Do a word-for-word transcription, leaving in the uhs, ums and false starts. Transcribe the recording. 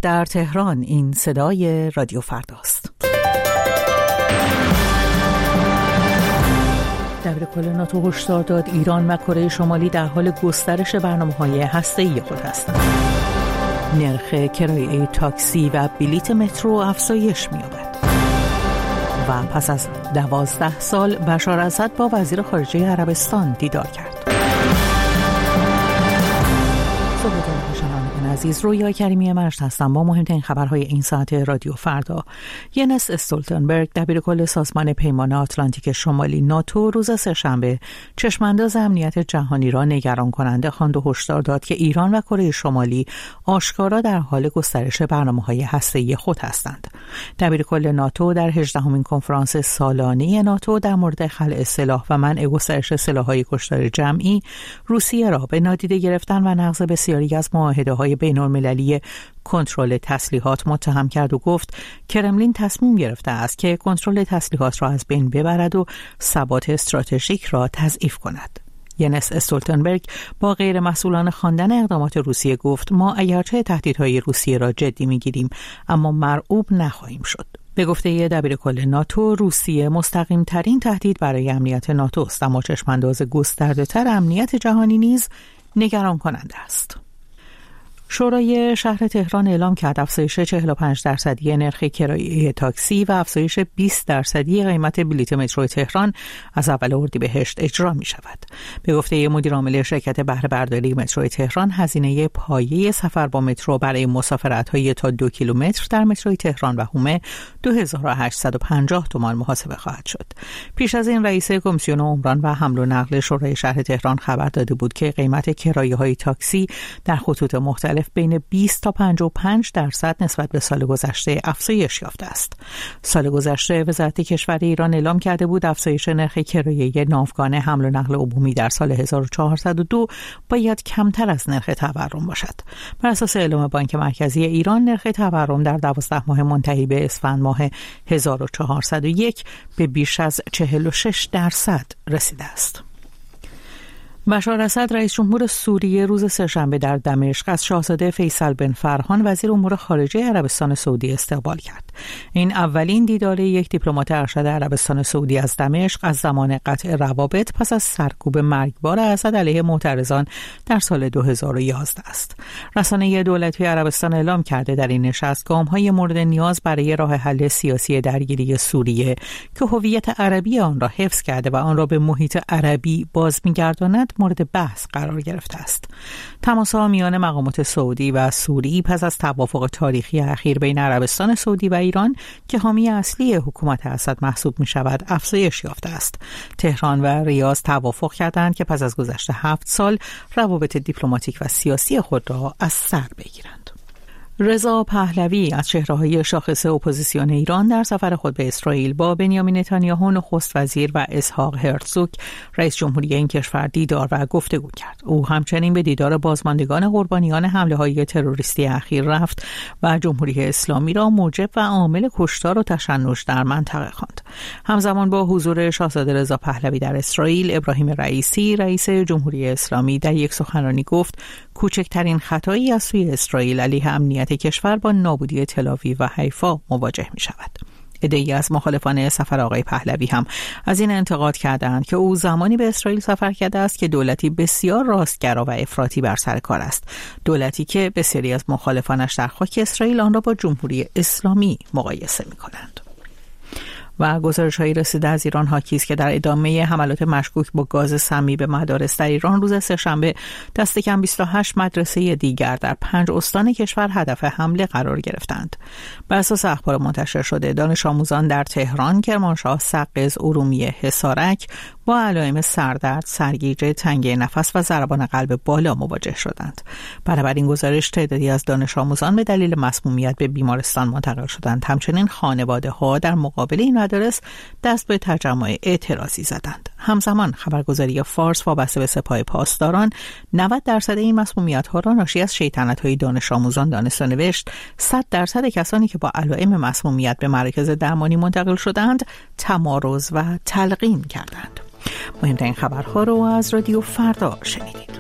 در تهران. این صدای رادیو فرداست. دبیرکل ناتو هشدار داد ایران و کره شمالی در حال گسترش برنامه‌های هسته‌ای خود هستند. نرخ کرایه تاکسی و بلیت مترو افزایش می‌یابد. و پس از دوازده سال بشار اسد با وزیر خارجه عربستان دیدار کرد. عزیز، رویا کریمی مرشد هستم با مهمترین خبرهای این ساعت رادیو فردا. ینس استولتنبرگ دبیرکل سازمان پیمان آتلانتیک شمالی ناتو روز سه‌شنبه چشمانداز امنیت جهانی را نگران کننده خواند و هشدار داد که ایران و کره شمالی آشکارا در حال گسترش برنامه‌های هسته‌ای خود هستند. دبیرکل ناتو در هجدهمین کنفرانس سالانه ناتو در مورد خلع سلاح و منع گسترش سلاح‌های کشتار جمعی روسیه را به نادیده گرفتن و نقض بسیاری از معاهده‌های بین‌المللی کنترل تسلیحات متهم کرد و گفت کرملین تصمیم گرفته است که کنترل تسلیحات را از بین ببرد و ثبات استراتژیک را تضعیف کند. ینس استولتنبرگ با غیر مسئولانه خواندن اقدامات روسیه گفت ما اگرچه تهدیدهای روسیه را جدی می‌گیریم اما مرعوب نخواهیم شد. به گفته دبیرکل ناتو، روسیه مستقیم ترین تهدید برای امنیت ناتو است، اما چشمانداز گسترده تر امنیت جهانی نیز نگران کننده است. شورای شهر تهران اعلام کرد افزایش چهل و پنج درصدی نرخ کرایه تاکسی و افزایش بیست درصدی قیمت بلیت مترو تهران از اول اردیبهشت اجرا می شود. به گفته مدیر عامل شرکت بهره برداری مترو تهران، هزینه پایه سفر با مترو برای مسافرت‌های تا دو کیلومتر در مترو تهران و هومه دو هزار و هشتصد و پنجاه تومان محاسبه خواهد شد. پیش از این رئیس کمیسیون عمران و حمل و نقل شورای شهر تهران خبر داده بود که قیمت کرایه‌های تاکسی در خطوط مختلف بین بیست تا پنجاه و پنج درصد نسبت به سال گذشته افزایش یافته است. سال گذشته وزارت کشور ایران اعلام کرده بود افزایش نرخ کرایه ناوگان حمل و نقل عمومی در سال هزار و چهارصد و دو باید کمتر از نرخ تورم باشد. بر اساس اعلام بانک مرکزی ایران، نرخ تورم در دوازده ماه منتهی به اسفند ماه هزار و چهارصد و یک به بیش از چهل و شش درصد رسیده است. بشار اسد رئیس جمهور سوریه روز سه‌شنبه در دمشق از شاهزاده فیصل بن فرهان وزیر امور خارجه عربستان سعودی استقبال کرد. این اولین دیدار یک دیپلمات ارشد عربستان سعودی از دمشق از زمان قطع روابط پس از سرکوب مرگبار اسد علیه معترضان در سال دو هزار و یازده است. رسانه دولتی عربستان اعلام کرده در این نشست گام‌های مورد نیاز برای راه حل سیاسی درگیری سوریه که هویت عربی آن را حفظ کرده و آن را به محیط عربی باز می‌گرداند مورد بحث قرار گرفته است. تماس‌ها میان مقامات سعودی و سوری پس از توافق تاریخی اخیر بین عربستان سعودی و ایران که حامی اصلی حکومت اسد محسوب می شود افزایش یافته است. تهران و ریاض توافق کردند که پس از گذشت هفت سال روابط دیپلماتیک و سیاسی خود را از سر بگیرند. رضا پهلوی از چهره‌های شاخص اپوزیسیون ایران در سفر خود به اسرائیل با بنیامین نتانیاهو نخست وزیر و اسحاق هرتزوگ رئیس جمهوری این کشور دیدار و گفتگو کرد. او همچنین به دیدار بازماندگان قربانیان حمله‌های تروریستی اخیر رفت و جمهوری اسلامی را موجب و عامل کشتار و تشنج در منطقه خواند. همزمان با حضور شاهزاده رضا پهلوی در اسرائیل، ابراهیم رئیسی رئیس جمهوری اسلامی در یک سخنرانی گفت کوچکترین خطایی از سوی اسرائیل علیه امنیت کشور با نابودی تل‌آویو و حیفا مواجه می شود. عده‌ای از مخالفان سفر آقای پهلوی هم از این انتقاد کردند که او زمانی به اسرائیل سفر کرده است که دولتی بسیار راستگرا و افراطی بر سر کار است، دولتی که بسیاری از مخالفانش در خاک اسرائیل آن را با جمهوری اسلامی مقایسه می کنند. و گزارش‌هایی رسیده از ایران حاکی است که در ادامه حملات مشکوک با گاز سمی به مدارس در ایران روز سه‌شنبه دست کم بیست و هشت مدرسه دیگر در پنج استان کشور هدف حمله قرار گرفتند. بر اساس اخبار منتشر شده، دانش آموزان در تهران، کرمانشاه، سقز، ارومیه، حصارک با علائم سردرد، سرگیجه، تنگی نفس و ضربان قلب بالا مواجه شدند. بنابراین گزارش تعدادی از دانش آموزان به دلیل مسمومیت به بیمارستان منتقل شدند. همچنین خانواده‌ها در مقابل این مدارس دست به تجمع اعتراضی زدند. همزمان خبرگزاری فارس وابسته به سپاه پاسداران نود درصد این مسمومیت‌ها را ناشی از شیطنت‌های دانش آموزان دانست و نوشت صد درصد کسانی که با علائم مسمومیت به مراکز درمانی منتقل شدند تمارض و تلقین کردند. مهمترین خبرها رو از رادیو فردا شنیدید.